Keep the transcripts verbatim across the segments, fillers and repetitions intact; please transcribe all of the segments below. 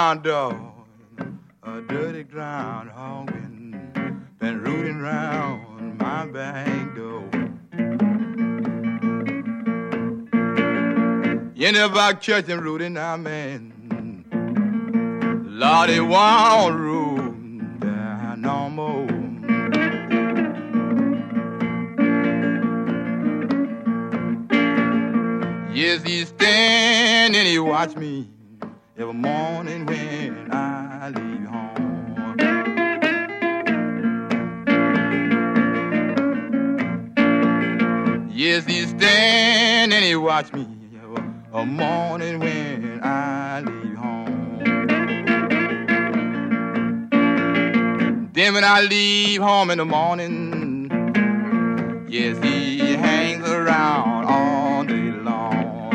ground dog, a dirty groundhog been, been rooting round my back door. You never catch him rooting now, man. Lord, he won't root there no more. Yes, he's standing, he watch me every morning when I leave home. Yes, he's standing, he watch me a morning when I leave home. Then when I leave home in the morning, yes, he hangs around all day long.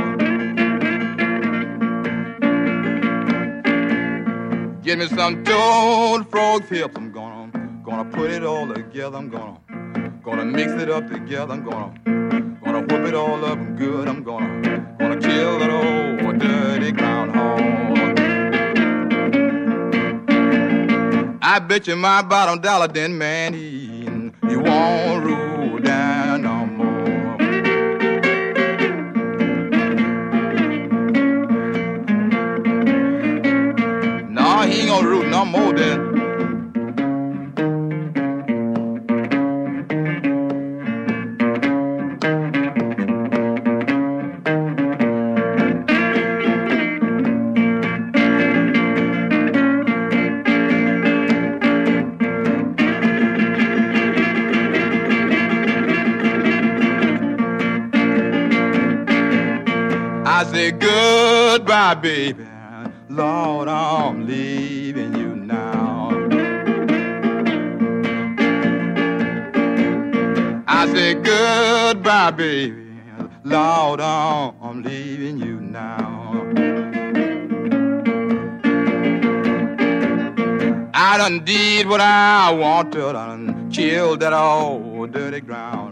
Get me some toad frog tips, I'm gonna, gonna put it all together, I'm gonna, gonna mix it up together, I'm gonna, gonna whip it all up good, I'm gonna, gonna kill that old dirty groundhog. I bet you my bottom dollar then, man, he, he won't rule down no more. No, he ain't gonna root no more then. I say goodbye, baby. Lord, I'm leaving you now. I say goodbye, baby. Lord, I'm leaving you now. I done did what I wanted. I done killed that old dirty ground.